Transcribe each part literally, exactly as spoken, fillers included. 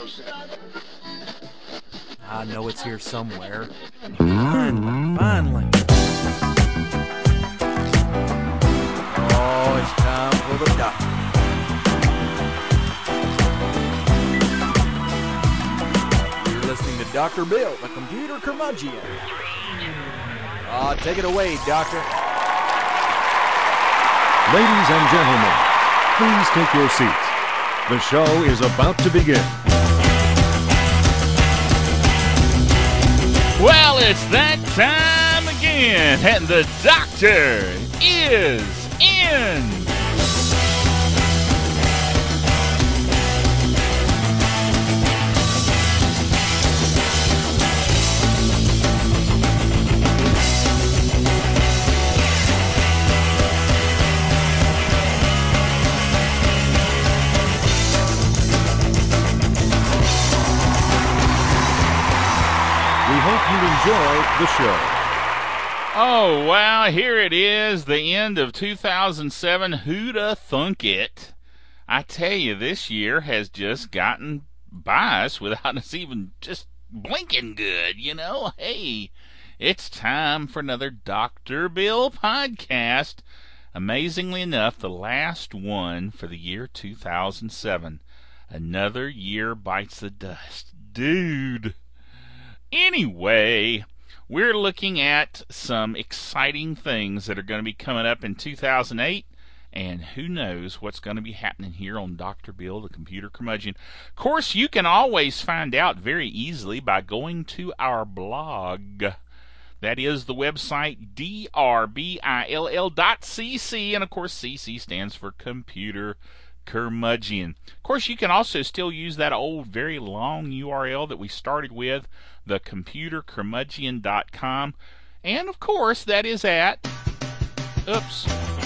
I know it's here somewhere. Finally, finally. Oh, it's time for the doctor. You're listening to Doctor Bill, the computer curmudgeon. Ah, uh, take it away, Doctor. Ladies and gentlemen, please take your seats. The show is about to begin. Well, it's that time again, and the doctor is in. You enjoy the show. Oh, wow, here it is, the end of two thousand seven. Who'da thunk it? I tell you, this year has just gotten by us without us even just blinking good, you know? Hey, it's time for another Doctor Bill podcast. Amazingly enough, the last one for the year two thousand seven. Another year bites the dust. Dude. Anyway, we're looking at some exciting things that are going to be coming up in two thousand eight, and who knows what's going to be happening here on Doctor Bill, the computer curmudgeon. Of course, you can always find out very easily by going to our blog. That is the website D R B I L L dot C C, and of course C C stands for Computer Curmudgeon. Of course, you can also still use that old, very long U R L that we started with, the computer curmudgeon dot com. And, of course, that is at... Oops.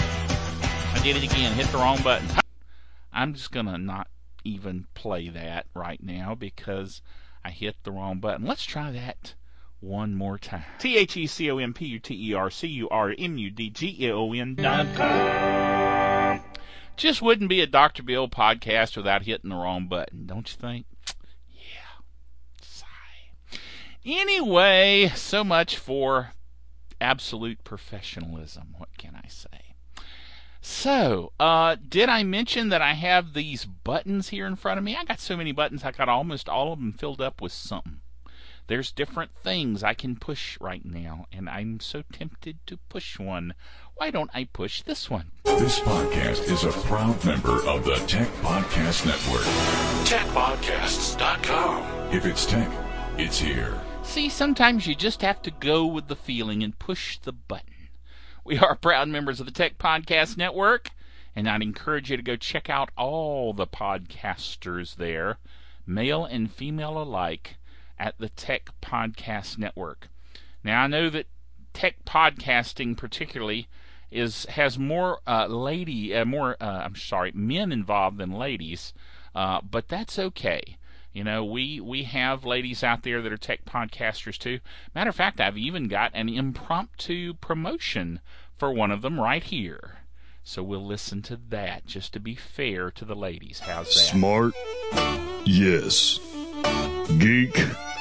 I did it again. Hit the wrong button. I'm just going to not even play that right now because I hit the wrong button. Let's try that one more time. T H E C O M P U T E R C U R M U D G E O N dot com. Just wouldn't be a Doctor Bill podcast without hitting the wrong button, don't you think? Yeah. Sigh. Anyway, so much for absolute professionalism. What can I say? So, uh, did I mention that I have these buttons here in front of me? I got so many buttons, I got almost all of them filled up with something. There's different things I can push right now, and I'm so tempted to push one. Why don't I push this one? This podcast is a proud member of the Tech Podcast Network. tech podcasts dot com. If it's tech, it's here. See, sometimes you just have to go with the feeling and push the button. We are proud members of the Tech Podcast Network, and I'd encourage you to go check out all the podcasters there, male and female alike, at the Tech Podcast Network. Now, I know that tech podcasting particularly is has more uh, lady, uh, more uh, I'm sorry, men involved than ladies, uh, but that's okay. You know, we we have ladies out there that are tech podcasters too. Matter of fact, I've even got an impromptu promotion for one of them right here. So we'll listen to that just to be fair to the ladies. How's that? Smart? Yes. Geek?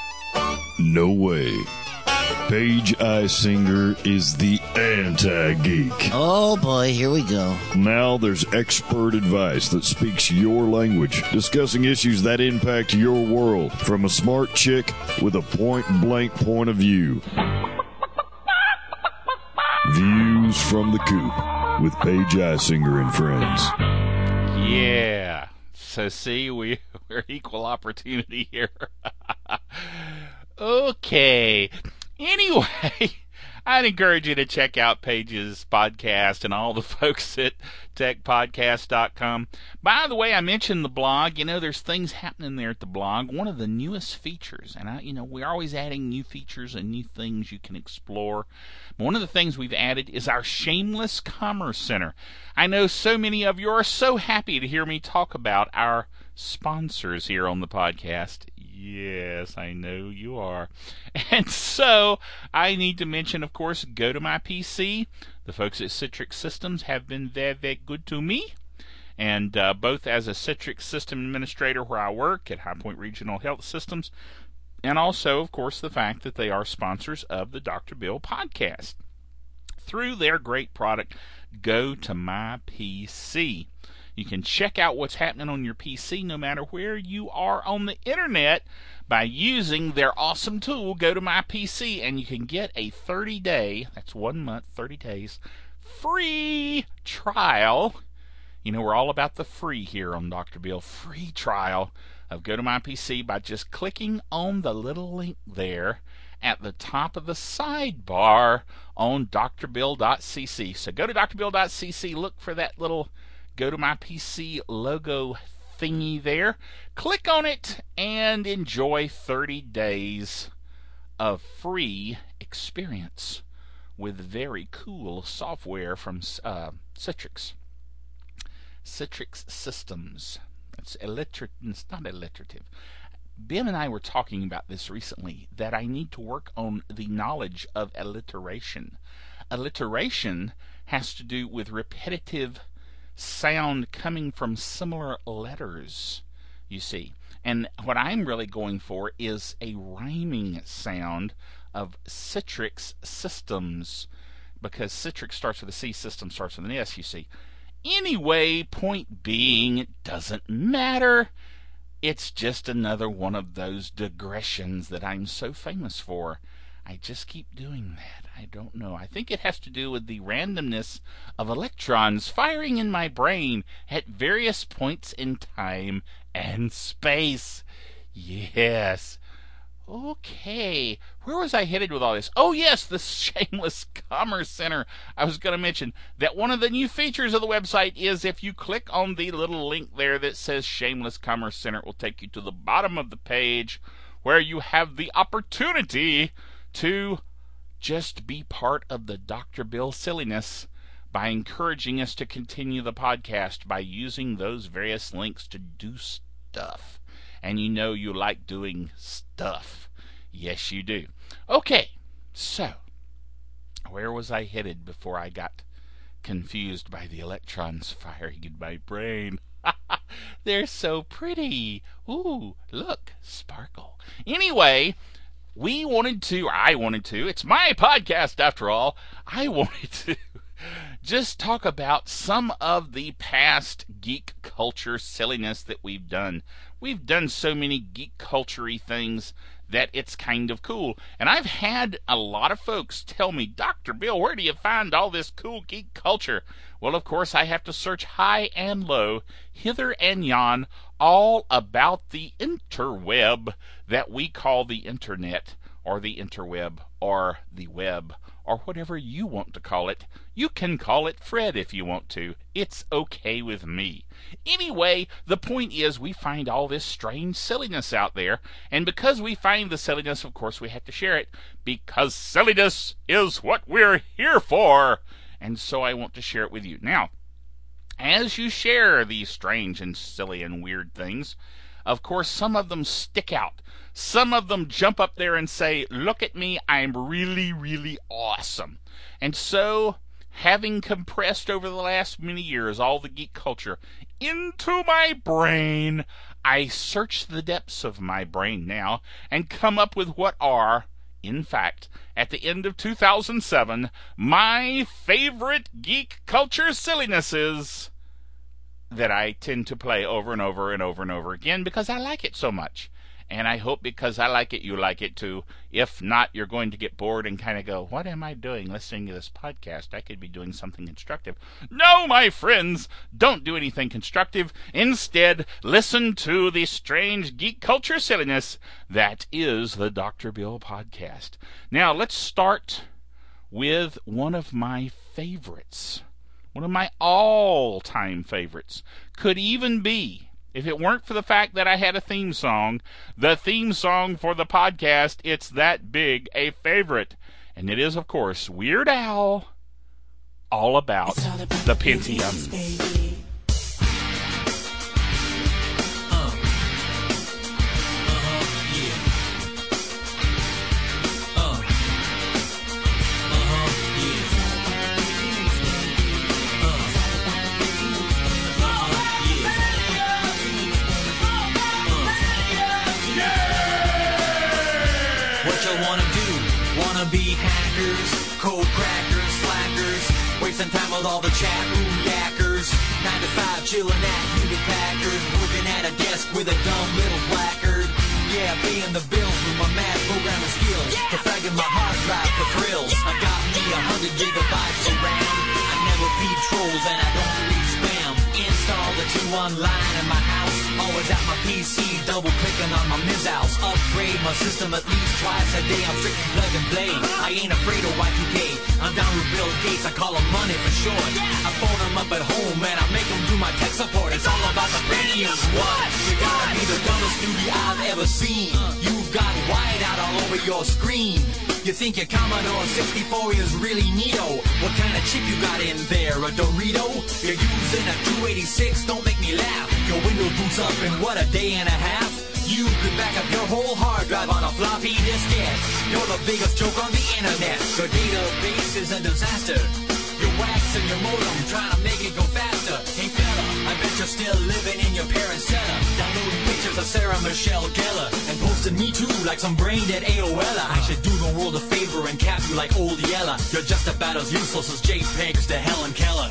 No way. Paige Isinger is the anti-geek. Oh boy, here we go. Now there's expert advice that speaks your language, discussing issues that impact your world from a smart chick with a point-blank point of view. Views from the Coop with Paige Isinger and friends. Yeah. So see, we, we're equal opportunity here. Okay. Anyway, I'd encourage you to check out Paige's podcast and all the folks at tech podcast dot com. By the way, I mentioned the blog. You know, there's things happening there at the blog. One of the newest features, and I, you know, we're always adding new features and new things you can explore. One of the things we've added is our Shameless Commerce Center. I know so many of you are so happy to hear me talk about our sponsors here on the podcast. Yes, I know you are. And so, I need to mention, of course, Go to My P C. The folks at Citrix Systems have been very, very good to me. And uh, both as a Citrix system administrator where I work at High Point Regional Health Systems, and also, of course, the fact that they are sponsors of the Doctor Bill podcast through their great product, Go to My P C. You can check out what's happening on your P C no matter where you are on the internet by using their awesome tool, Go to My P C, and you can get a thirty-day, that's one month, thirty days, free trial. You know, we're all about the free here on Doctor Bill. Free trial of Go to My P C by just clicking on the little link there at the top of the sidebar on d r bill dot c c. So go to d r bill dot c c, look for that little Go to My P C logo thingy there. Click on it and enjoy thirty days of free experience with very cool software from uh, Citrix. Citrix Systems. It's, alliter- it's not alliterative. Ben and I were talking about this recently, that I need to work on the knowledge of alliteration. Alliteration has to do with repetitive sound coming from similar letters, you see. And what I'm really going for is a rhyming sound of Citrix Systems, because Citrix starts with a C, System starts with an S, you see. Anyway, point being, it doesn't matter. It's just another one of those digressions that I'm so famous for. I just keep doing that. I don't know. I think it has to do with the randomness of electrons firing in my brain at various points in time and space. Yes. Okay. Where was I headed with all this? Oh, yes, the Shameless Commerce Center. I was going to mention that one of the new features of the website is if you click on the little link there that says Shameless Commerce Center, it will take you to the bottom of the page where you have the opportunity to just be part of the Doctor Bill silliness by encouraging us to continue the podcast by using those various links to do stuff. And you know you like doing stuff. Yes, you do. Okay, so where was I headed before I got confused by the electrons firing in my brain? They're so pretty. Ooh, look, sparkle. Anyway, we wanted to, I wanted to, it's my podcast after all, I wanted to just talk about some of the past geek culture silliness that we've done. We've done so many geek culture-y things that it's kind of cool. And I've had a lot of folks tell me, Doctor Bill, where do you find all this cool geek culture? Well, of course, I have to search high and low, hither and yon, all about the interweb that we call the internet, or the interweb, or the web, or whatever you want to call it. You can call it Fred if you want to. It's okay with me. Anyway, the point is we find all this strange silliness out there, and because we find the silliness, of course, we have to share it, because silliness is what we're here for. And so I want to share it with you. Now, as you share these strange and silly and weird things, of course, some of them stick out. Some of them jump up there and say, look at me, I'm really, really awesome. And so, having compressed over the last many years all the geek culture into my brain, I search the depths of my brain now and come up with what are, in fact, at the end of two thousand seven, my favorite geek culture sillinesses that I tend to play over and over and over and over again because I like it so much. And I hope because I like it, you like it too. If not, you're going to get bored and kind of go, what am I doing listening to this podcast? I could be doing something constructive. No, my friends, don't do anything constructive. Instead, listen to the strange geek culture silliness that is the Doctor Bill podcast. Now, let's start with one of my favorites. One of my all-time favorites. Could even be, if it weren't for the fact that I had a theme song, the theme song for the podcast, it's that big a favorite. And it is, of course, Weird Al, All About, all about the Pentiums. Baby. What you wanna do? Wanna be hackers, code crackers, slackers, wasting time with all the chat room yackers. Nine to five chilling at Hewlett Packard, working at a desk with a dumb little placard. Yeah, paying the bills with my mad programming skills, yeah, defragging my hard drive for thrills. I got me a hundred gigabytes of RAM. I never feed trolls and I don't read spam. Install the two online in my house. Always at my P C, double clicking on my Miz-House. Upgrade my system at least twice a day. I'm strictly plug and play. I ain't afraid of Y two K. I'm down with Bill Gates. I call him money for short. I phone him up at home and I make him do my tech support. It's all about the Pentium. What? You gotta be the dumbest newbie I've ever seen. You've got whiteout all over your screen. You think your Commodore sixty-four is really neato. What kind of chip you got in there? A Dorito? You're using a two eighty-six, don't make me laugh. Your Windows boots up in what, a day and a half? You could back up your whole hard drive on a floppy diskette. You're the biggest joke on the internet. Your database is a disaster. You're waxing your modem, trying to make it go faster. Hey fella, I bet you're still living in your parents' cellar, downloading pictures of Sarah Michelle Gellar and posting me too like some brain dead A O L. I should do the world a favor and cap you like old Yella. You're just about as useless as JPEGs to Helen Keller.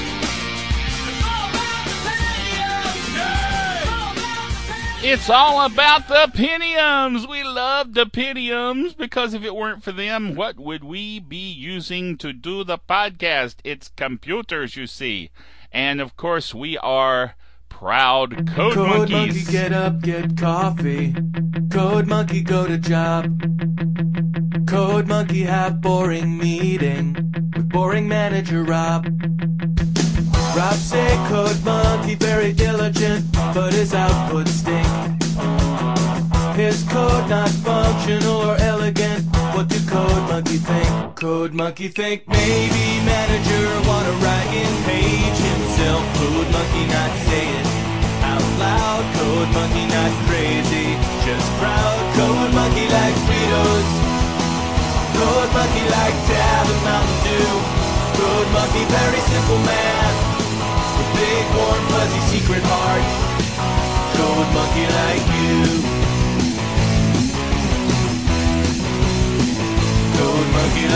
It's all about the Pentiums. We love the Pentiums because if it weren't for them, what would we be using to do the podcast? It's computers, you see. And, of course, we are proud Code, Code Monkeys. Monkey, get up, get coffee. Code Monkey, go to job. Code Monkey, have boring meeting with boring manager Rob. Rob say Code Monkey very diligent, but his output stink. His code not functional or elegant. What do Code Monkey think? Code Monkey think maybe manager wanna write in page himself. Code Monkey not say it out loud. Code Monkey not crazy, just proud. Code Monkey like Fritos. Code Monkey like Tab and Mountain Dew. Code Monkey very simple man. Big, warm, fuzzy, secret heart. Code Monkey like you. Code Monkey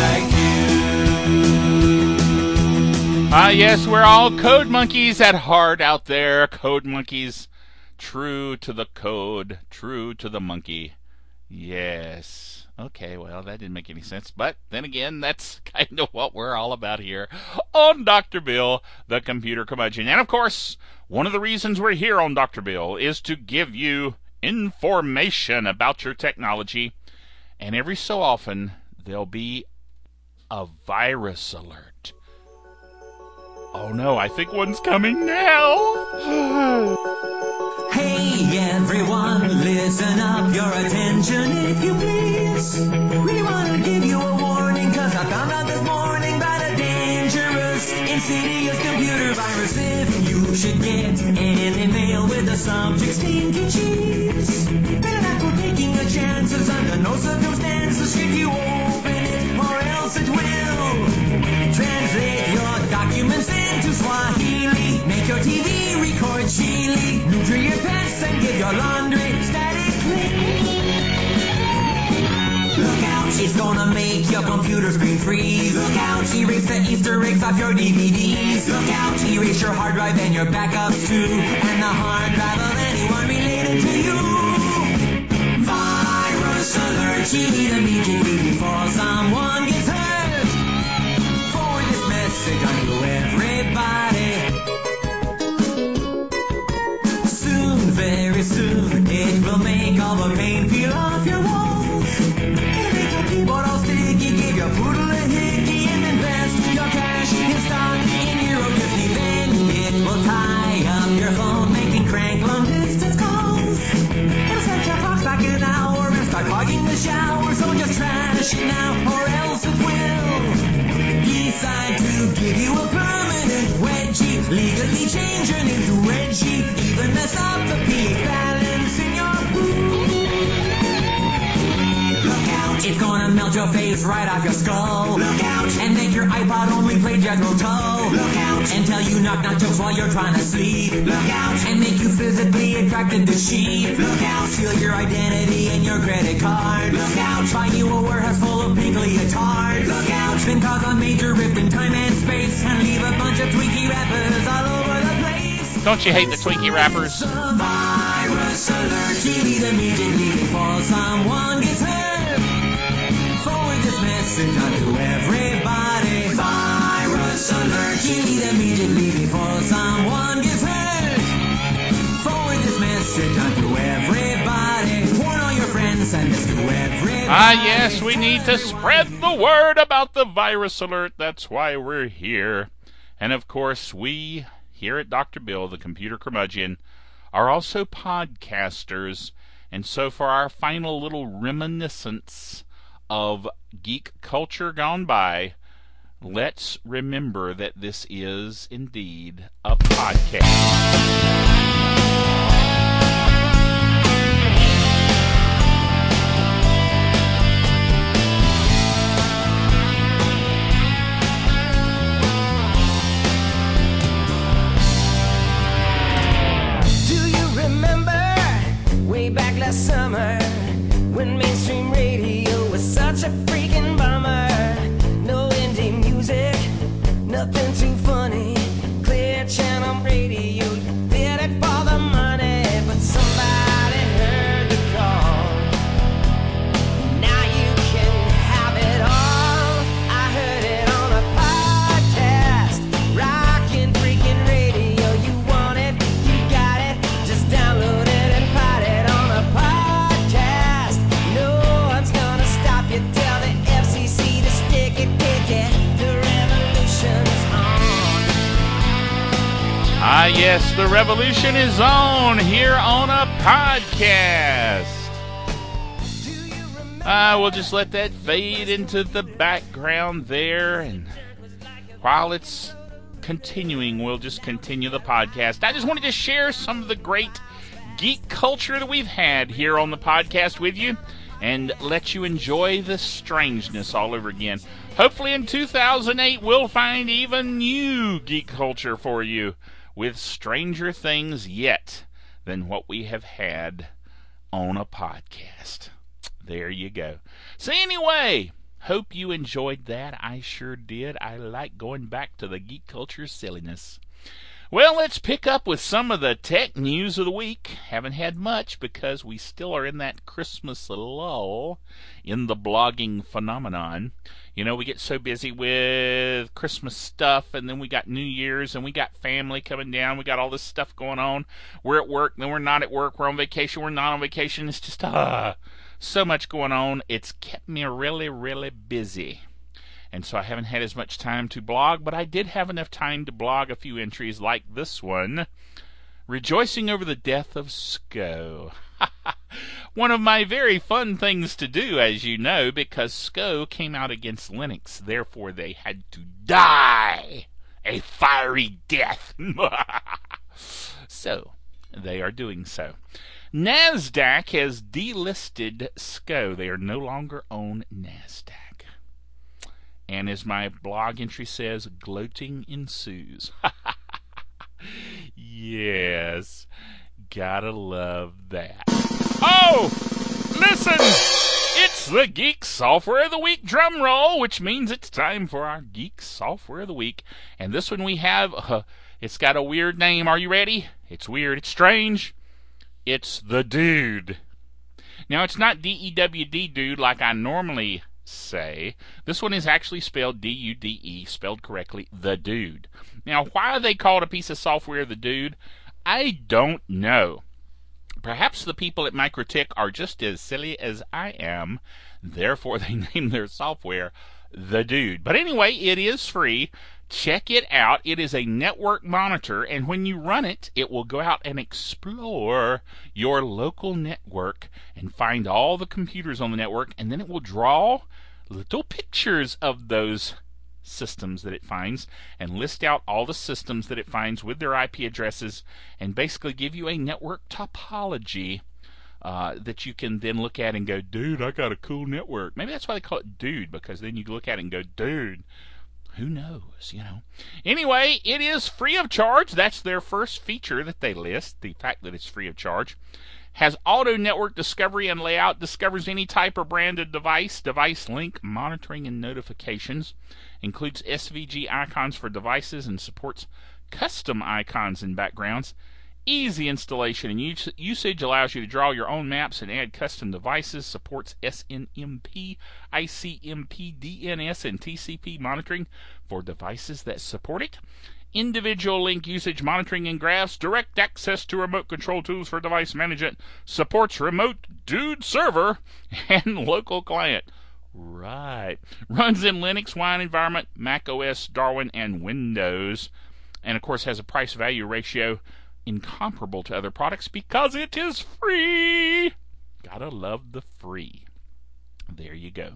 like you. Ah, yes, we're all Code Monkeys at heart out there. Code Monkeys, true to the code, true to the monkey. Yes. Okay, well, that didn't make any sense. But then again, that's kind of what we're all about here on Doctor Bill, the Computer Curmudgeon. And, of course, one of the reasons we're here on Doctor Bill is to give you information about your technology. And every so often, there'll be a virus alert. Oh, no, I think one's coming now. Hey everyone, listen up, your attention if you please. We want to give you a warning, cause I found out this morning about a dangerous, insidious computer virus. If you should get anything mail with the subject stinky cheese, better not go taking the chances, under no circumstances should you open it, or else it will translate your documents into Swahili, make your T V record chili, neuter your pets and give your laundry static clean. Look out, it's gonna make your computer screen freeze. Look out, erase the Easter eggs off your D V Ds. Look out, erase your hard drive and your backups too, and the hard drive of anyone related to you. Virus alert, cheat immediately before someone gets hurt. Forward this message on to everybody. Soon, very soon, it will make all the paint peel off your walls. It'll make your keyboard all sticky, give your poodle a hickey, and invest your cash in stock in Euro fifty. Then it will tie up your phone, making crank long distance calls. It'll set your clock back an hour and start clogging the shower, so just trash it now, or else it will decide to give you a permanent wedgie, legally change your name to Reggie, even mess up the pH balance in your pool. Look out, it's gonna melt your face right off your skull. Look out, and make your iPod only play Jethro Tull. Look out, and tell you knock knock jokes while you're trying to sleep. Look out, and make you physically attracted to sheep. Look out, steal your identity and your your credit card. Look out, buy you a warehouse full of pink leotards. Look out, then cause a major rift in time and space and leave a bunch of tweaky rappers all over the place. Don't you hate the tweaky rappers? Virus alert, delete immediately before someone gets hurt. Forward this message on to everybody. Virus alert, delete immediately before someone gets hurt. Forward this message on to everybody. Warn all your friends, send this to everybody. Ah, yes, we need to spread the word about the virus alert. That's why we're here. And of course, we here at Doctor Bill, the Computer Curmudgeon, are also podcasters. And so for our final little reminiscence of geek culture gone by, let's remember that this is indeed a podcast. Back last summer, when mainstream radio was such a freaking bummer. No indie music, nothing too funny. Clear channel radio, you did it for the money. But somebody heard the call. Now you can have it all. I heard it on a podcast. Rockin' freaking radio, you want it, you got it. Just download it. Ah, yes, the revolution is on here on a podcast. Ah, we'll just let that fade into the background there, and while it's continuing, we'll just continue the podcast. I just wanted to share some of the great geek culture that we've had here on the podcast with you, and let you enjoy the strangeness all over again. Hopefully in two thousand eight, we'll find even new geek culture for you, with stranger things yet than what we have had on a podcast. There you go. So anyway, hope you enjoyed that. I sure did. I like going back to the geek culture silliness. Well, let's pick up with some of the tech news of the week. Haven't had much because we still are in that Christmas lull in the blogging phenomenon. You know, we get so busy with Christmas stuff, and then we got New Year's, and we got family coming down. We got all this stuff going on. We're at work, then we're not at work. We're on vacation, we're not on vacation. It's just, ah, so much going on. It's kept me really, really busy. And so I haven't had as much time to blog, but I did have enough time to blog a few entries like this one. Rejoicing over the death of SCO. One of my very fun things to do, as you know, because SCO came out against Linux. Therefore, they had to die a fiery death. So, they are doing so. NASDAQ has delisted SCO. They are no longer on NASDAQ. And as my blog entry says, gloating ensues. Yes, gotta love that. Oh, listen! It's the Geek Software of the Week drum roll, which means it's time for our Geek Software of the Week. And this one we have, uh, it's got a weird name. Are you ready? It's weird. It's strange. It's The Dude. Now, it's not D E W D dude like I normally say. This one is actually spelled D U D E, spelled correctly, The Dude. Now, why they called a piece of software The Dude, I don't know. Perhaps the people at Microtik are just as silly as I am, therefore they named their software The Dude. But anyway, it is free. Check it out. It is a network monitor, and when you run it, it will go out and explore your local network and find all the computers on the network, and then it will draw little pictures of those systems that it finds and list out all the systems that it finds with their I P addresses and basically give you a network topology uh, that you can then look at and go, dude, I got a cool network. Maybe that's why they call it Dude, because then you look at it and go, dude, who knows, you know. Anyway, it is free of charge. That's their first feature that they list, the fact that it's free of charge. has auto network discovery and layout, discovers any type or brand of device, device link monitoring and notifications, includes S V G icons for devices, and supports custom icons and backgrounds. Easy installation and us- usage, allows you to draw your own maps and add custom devices, supports S N M P, I C M P, D N S, and T C P monitoring for devices that support it. Individual link usage monitoring and graphs, direct access to remote control tools for device management, supports remote dude server and local client. Right. Runs in Linux, Wine environment, Mac O S, Darwin, and Windows. And of course has a price-value ratio incomparable to other products because it is free. Gotta love the free. There you go.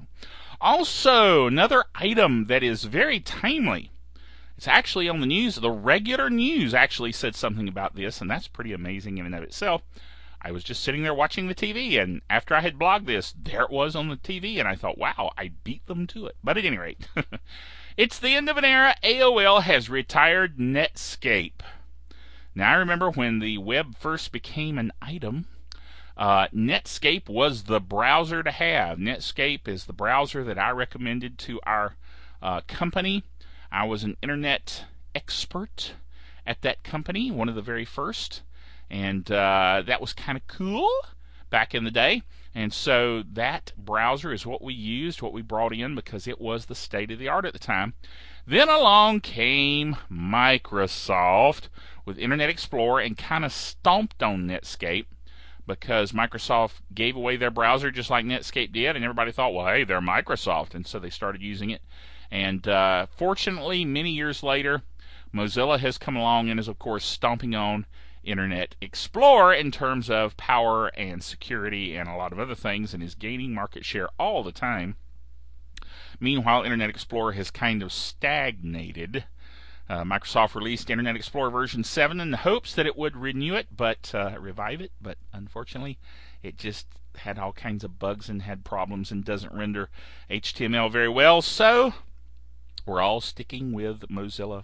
Also, another item that is very timely. It's actually on the news. The regular news actually said something about this, and that's pretty amazing in and of itself. I was just sitting there watching the T V, and after I had blogged this, there it was on the T V, and I thought, wow, I beat them to it. But at any rate, it's the end of an era. A O L has retired Netscape. Now, I remember when the web first became an item, uh, Netscape was the browser to have. Netscape is the browser that I recommended to our uh, company. I was an internet expert at that company, one of the very first, and uh, that was kind of cool back in the day. And so that browser is what we used, what we brought in, because it was the state of the art at the time. Then along came Microsoft with Internet Explorer and kind of stomped on Netscape because Microsoft gave away their browser just like Netscape did, and everybody thought, well, hey, they're Microsoft, and so they started using it. And uh, fortunately, many years later, Mozilla has come along and is, of course, stomping on Internet Explorer in terms of power and security and a lot of other things, and is gaining market share all the time. Meanwhile, Internet Explorer has kind of stagnated. Uh, Microsoft released Internet Explorer version seven in the hopes that it would renew it, but uh, revive it, but unfortunately, it just had all kinds of bugs and had problems and doesn't render H T M L very well, so we're all sticking with Mozilla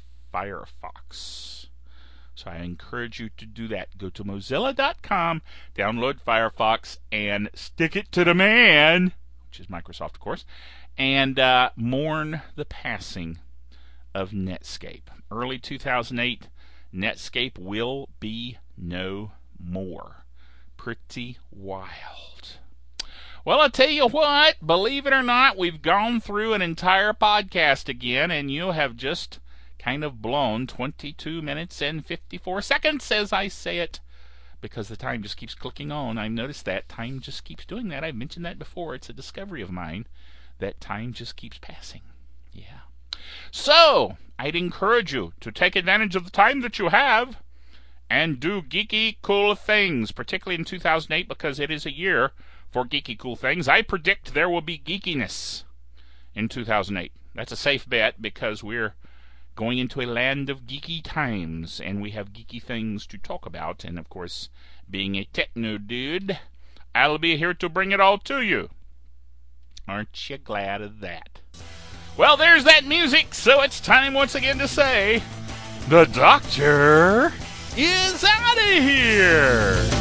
Firefox. So I encourage you to do that. Go to mozilla dot com, download Firefox, and stick it to the man, which is Microsoft, of course, and uh, mourn the passing of Netscape. Early two thousand eight, Netscape will be no more. Pretty wild. Well, I tell you what, believe it or not, we've gone through an entire podcast again, and you have just kind of blown twenty-two minutes and fifty-four seconds as I say it, because the time just keeps clicking on. I've noticed that time just keeps doing that. I've mentioned that before. It's a discovery of mine that time just keeps passing. Yeah. So, I'd encourage you to take advantage of the time that you have and do geeky, cool things, particularly in two thousand eight, because it is a year for geeky, cool things. I predict there will be geekiness in two thousand eight. That's a safe bet because we're going into a land of geeky times, and we have geeky things to talk about. And, of course, being a techno dude, I'll be here to bring it all to you. Aren't you glad of that? Well, there's that music, so it's time once again to say, the doctor is out of here!